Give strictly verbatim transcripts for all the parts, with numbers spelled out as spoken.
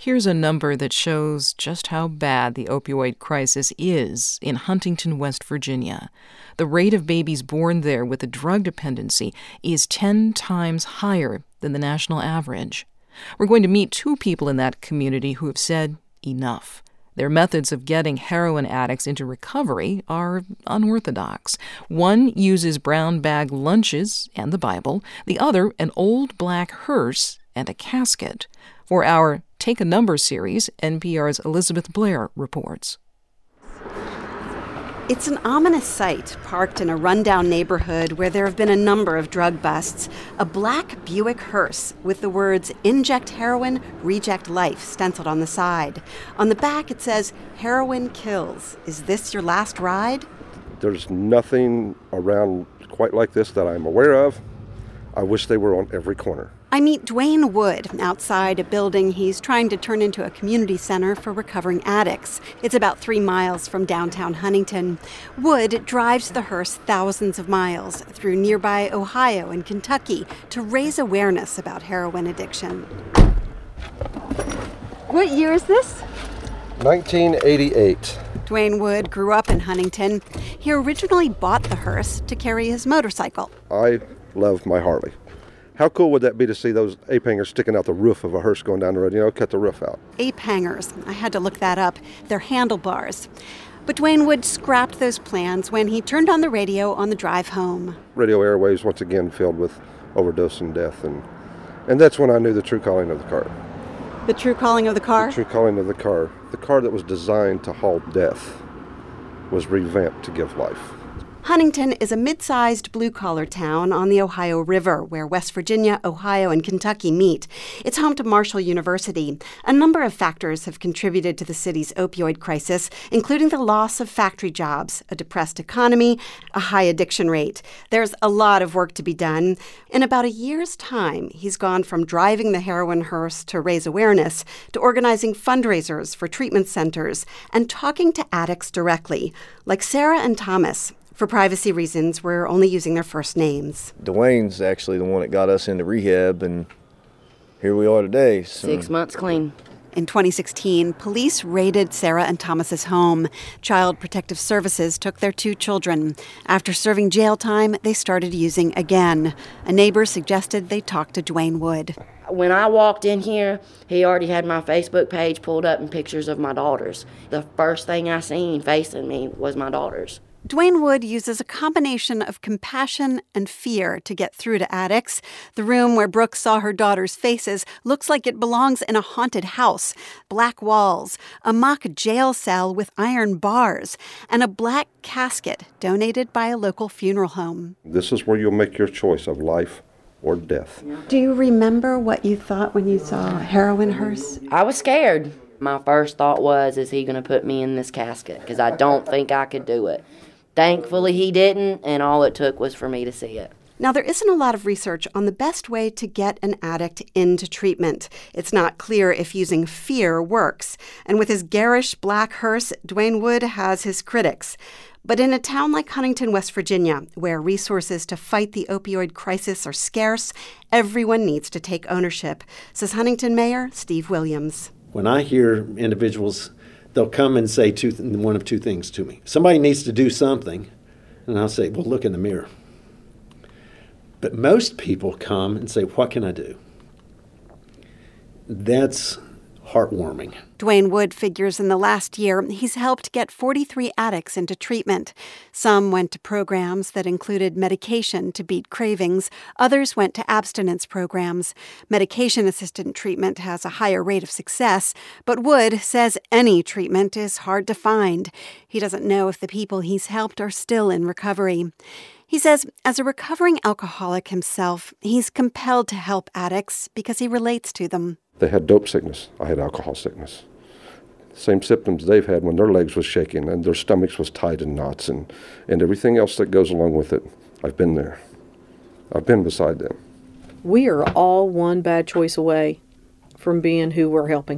Here's a number that shows just how bad the opioid crisis is in Huntington, West Virginia. The rate of babies born there with a drug dependency is ten times higher than the national average. We're going to meet two people in that community who have said enough. Their methods of getting heroin addicts into recovery are unorthodox. One uses brown bag lunches and the Bible, the other an old black hearse and a casket. For our Take a Number series, N P R's Elizabeth Blair reports. It's an ominous sight, parked in a rundown neighborhood where there have been a number of drug busts. A black Buick hearse with the words, "Inject heroin, reject life," stenciled on the side. On the back it says, "Heroin kills. Is this your last ride?" There's nothing around quite like this that I'm aware of. I wish they were on every corner. I meet Dwayne Wood outside a building he's trying to turn into a community center for recovering addicts. It's about three miles from downtown Huntington. Wood drives the hearse thousands of miles through nearby Ohio and Kentucky to raise awareness about heroin addiction. What year is this? nineteen eighty-eight. Dwayne Wood grew up in Huntington. He originally bought the hearse to carry his motorcycle. I love my Harley. How cool would that be to see those ape hangers sticking out the roof of a hearse going down the road? You know, cut the roof out. Ape hangers. I had to look that up. They're handlebars. But Dwayne Wood scrapped those plans when he turned on the radio on the drive home. Radio airwaves once again filled with overdose and death. And, and that's when I knew the true calling of the car. The true calling of the car? The true calling of the car. The car that was designed to halt death was revamped to give life. Huntington is a mid-sized blue-collar town on the Ohio River where West Virginia, Ohio, and Kentucky meet. It's home to Marshall University. A number of factors have contributed to the city's opioid crisis, including the loss of factory jobs, a depressed economy, a high addiction rate. There's a lot of work to be done. In about a year's time, he's gone from driving the heroin hearse to raise awareness to organizing fundraisers for treatment centers and talking to addicts directly, like Sarah and Thomas. For privacy reasons, we're only using their first names. Dwayne's actually the one that got us into rehab, and here we are today. So. Six months clean. In twenty sixteen, police raided Sarah and Thomas's home. Child Protective Services took their two children. After serving jail time, they started using again. A neighbor suggested they talk to Dwayne Wood. When I walked in here, he already had my Facebook page pulled up and pictures of my daughters. The first thing I seen facing me was my daughters. Dwayne Wood uses a combination of compassion and fear to get through to addicts. The room where Brooke saw her daughter's faces looks like it belongs in a haunted house. Black walls, a mock jail cell with iron bars, and a black casket donated by a local funeral home. This is where you'll make your choice of life or death. Do you remember what you thought when you saw a heroin hearse? I was scared. My first thought was, is he going to put me in this casket? Because I don't think I could do it. Thankfully, he didn't, and all it took was for me to see it. Now, there isn't a lot of research on the best way to get an addict into treatment. It's not clear if using fear works. And with his garish black hearse, Dwayne Wood has his critics. But in a town like Huntington, West Virginia, where resources to fight the opioid crisis are scarce, everyone needs to take ownership, says Huntington Mayor Steve Williams. When I hear individuals, they'll come and say two, one of two things to me. Somebody needs to do something, and I'll say, well, look in the mirror. But most people come and say, what can I do? That's heartwarming. Dwayne Wood figures in the last year he's helped get forty-three addicts into treatment. Some went to programs that included medication to beat cravings. Others went to abstinence programs. Medication-assisted treatment has a higher rate of success, but Wood says any treatment is hard to find. He doesn't know if the people he's helped are still in recovery. He says, as a recovering alcoholic himself, he's compelled to help addicts because he relates to them. They had dope sickness. I had alcohol sickness. Same symptoms they've had when their legs was shaking and their stomachs was tied in knots and, and everything else that goes along with it. I've been there. I've been beside them. We are all one bad choice away from being who we're helping.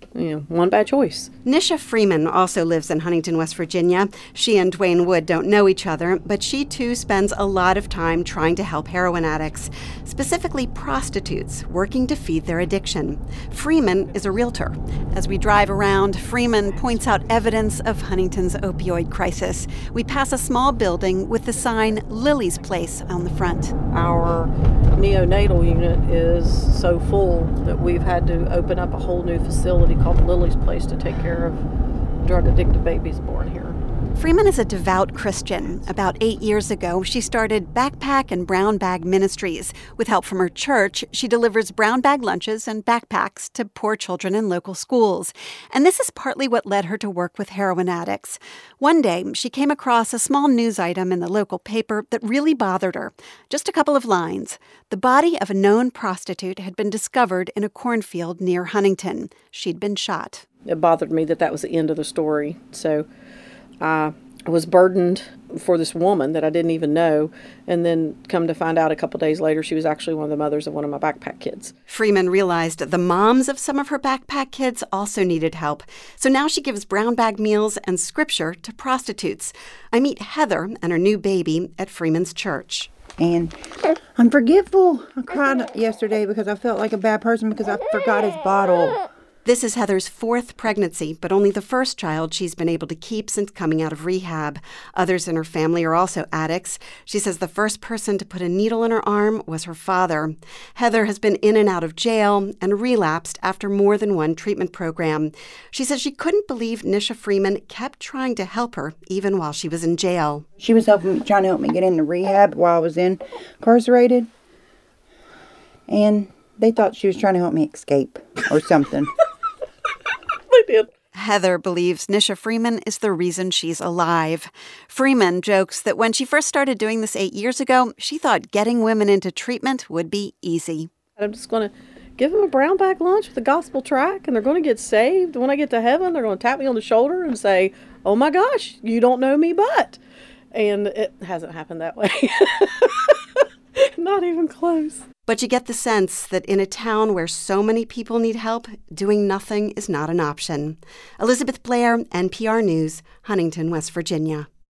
you know, one bad choice. Nisha Freeman also lives in Huntington, West Virginia. She and Dwayne Wood don't know each other, but she too spends a lot of time trying to help heroin addicts, specifically prostitutes working to feed their addiction. Freeman is a realtor. As we drive around, Freeman points out evidence of Huntington's opioid crisis. We pass a small building with the sign Lily's Place on the front. Our neonatal unit is so full that we've had to open up a whole new facility called Lily's Place to take care of drug-addicted babies born here. Freeman is a devout Christian. About eight years ago, she started Backpack and Brown Bag Ministries. With help from her church, she delivers brown bag lunches and backpacks to poor children in local schools. And this is partly what led her to work with heroin addicts. One day, she came across a small news item in the local paper that really bothered her. Just a couple of lines. The body of a known prostitute had been discovered in a cornfield near Huntington. She'd been shot. It bothered me that that was the end of the story. So I was burdened for this woman that I didn't even know, and then come to find out a couple days later she was actually one of the mothers of one of my backpack kids. Freeman realized the moms of some of her backpack kids also needed help, so now she gives brown bag meals and scripture to prostitutes. I meet Heather and her new baby at Freeman's church. And I'm forgetful. I cried yesterday because I felt like a bad person because I forgot his bottle. This is Heather's fourth pregnancy, but only the first child she's been able to keep since coming out of rehab. Others in her family are also addicts. She says the first person to put a needle in her arm was her father. Heather has been in and out of jail and relapsed after more than one treatment program. She says she couldn't believe Nisha Freeman kept trying to help her even while she was in jail. She was helping me, trying to help me get into rehab while I was incarcerated. And they thought she was trying to help me escape or something. They did. Heather believes Nisha Freeman is the reason she's alive. Freeman jokes that when she first started doing this eight years ago, she thought getting women into treatment would be easy. I'm just going to give them a brown bag lunch with a gospel track, and they're going to get saved. When I get to heaven, they're going to tap me on the shoulder and say, "Oh my gosh, you don't know me, but." And it hasn't happened that way. Not even close. But you get the sense that in a town where so many people need help, doing nothing is not an option. Elizabeth Blair, N P R News, Huntington, West Virginia.